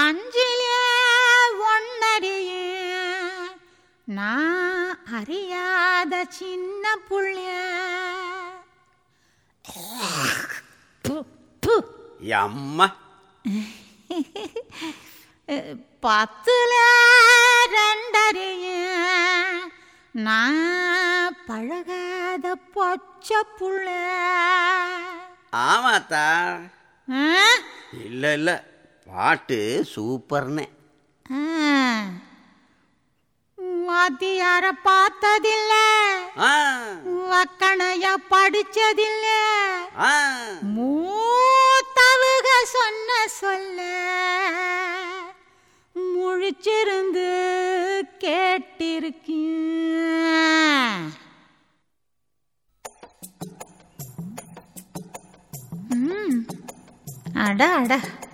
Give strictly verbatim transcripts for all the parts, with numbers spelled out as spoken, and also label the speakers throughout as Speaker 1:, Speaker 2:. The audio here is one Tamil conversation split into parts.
Speaker 1: அஞ்சிலே ஒன்னறிய நான் அறியாத சின்ன புள்ள.
Speaker 2: அம்மா
Speaker 1: பத்துல ரெண்டறிய நான் பழகாத பொச்ச புள்ள.
Speaker 2: ஆமாத்தா. இல்ல இல்ல பாட்டு சூப்பர்னே.
Speaker 1: வாத்தியார பார்த்ததில்ல, வக்கணைய படிச்சதில்ல, மூத்தவுக சொன்ன சொல்ல முழிச்சிருந்து கேட்டிருக்கேன். அட அட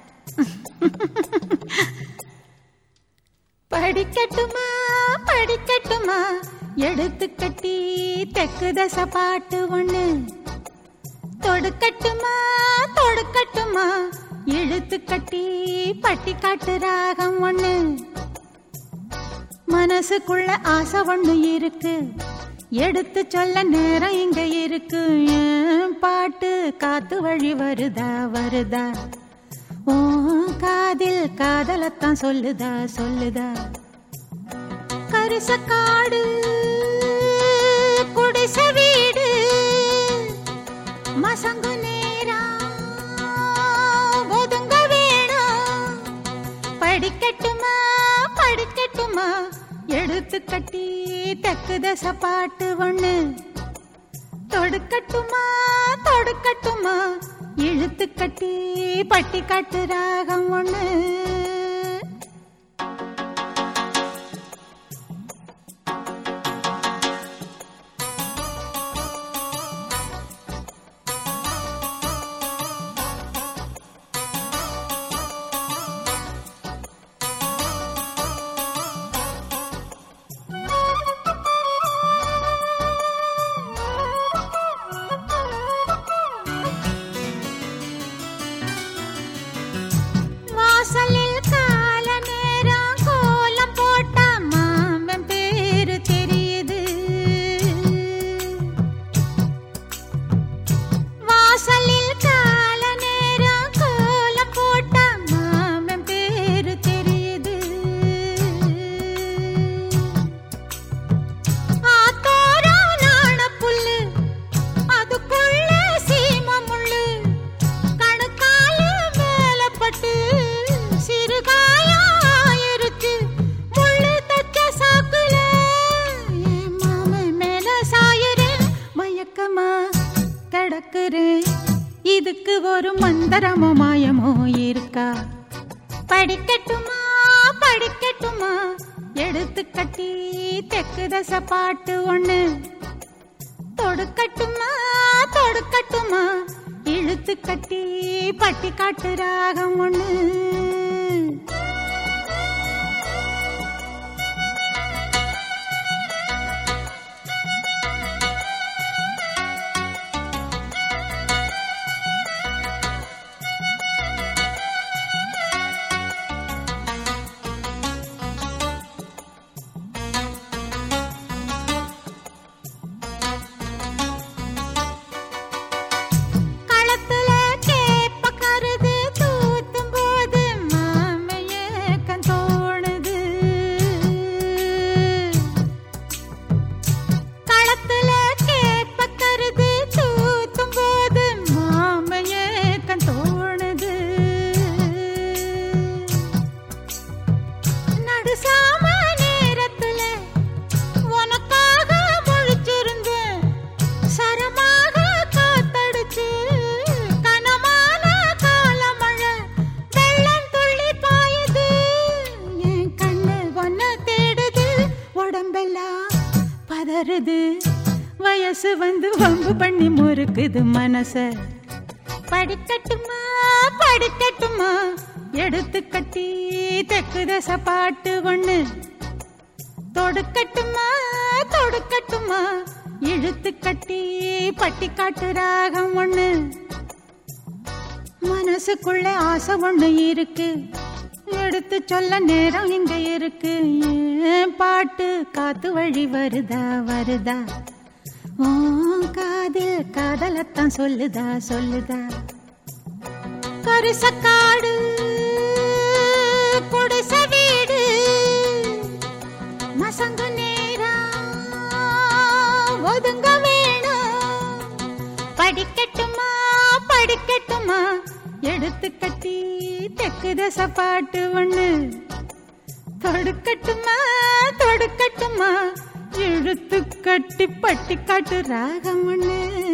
Speaker 1: படிக்கட்டுமா படிக்கட்டுமா எடுத்து கட்டி தெக்கு தசை பாட்டு ஒண்ணு. தொடுக்கட்டுமா தொடுக்கட்டுமா இழுத்து கட்டி பட்டி காட்டு ராகம் ஒண்ணு. மனசுக்குள்ள ஆசை ஒண்ணு இருக்கு, எடுத்து சொல்ல நேரம் இங்க இருக்கு. ஏன் பாட்டு காத்து வழி வருதா வருதா, ஓ காதில் காதலத்தான் சொல்லுதா சொல்லுதா. கரிசக்காடு குடிச வீடு மசங்கு நேரம் ஒதுங்க வேணும். படிக்கட்டுமா படிக்கட்டுமா எடுத்து கட்டி தெக்கு தசை பாட்டு ஒண்ணு. தொடுக்கட்டுமா தொடுக்கட்டுமா இழுத்து கட்டி பட்டி காட்டு ராகம் ஒண்ணு. இதுக்கு ஒரு மந்திரமோ மாயமோ இருக்கா? படிக்கட்டுமா படிக்கட்டுமா எடுத்து கட்டி தெக்கு தசை பாட்டு ஒண்ணு. தொடுக்கட்டுமா தொடுக்கட்டுமா இழுத்து கட்டி பட்டி காட்டு ராகம் ஒண்ணு. வயசு வந்து வம்பு பண்ணி முறுக்குது மனச. படிக்கட்டுமா படிக்கட்டுமா எடுத்து கட்டி தெக்கு தசை பாட்டு ஒண்ணு. தொடுக்கட்டுமா தொடுக்கட்டுமா இழுத்து கட்டி பட்டி காட்டு ராகம் ஒண்ணு. மனசுக்குள்ள ஆசை ஒண்ணு இருக்கு, எடுத்து சொல்ல நேரம் இங்க இருக்கு. ஏன் பாட்டு காத்து வழி வருதா வருதா, ஓ காதில் காதலத்தான் சொல்லுதா சொல்லுதா. கரிசக்காடு குடிச வீடு மசங்கு நேரம் ஒதுங்க வேணும். படிக்கட்டுமா படிக்கட்டுமா எடுத்து கட்டி தெக்கு தச பாட்டு ஒண்ணு. தொடுக்கட்டுமா தொடுக்கட்டுமா இழுத்து கட்டி பட்டி காட்டு ராகம் ஒண்ணு.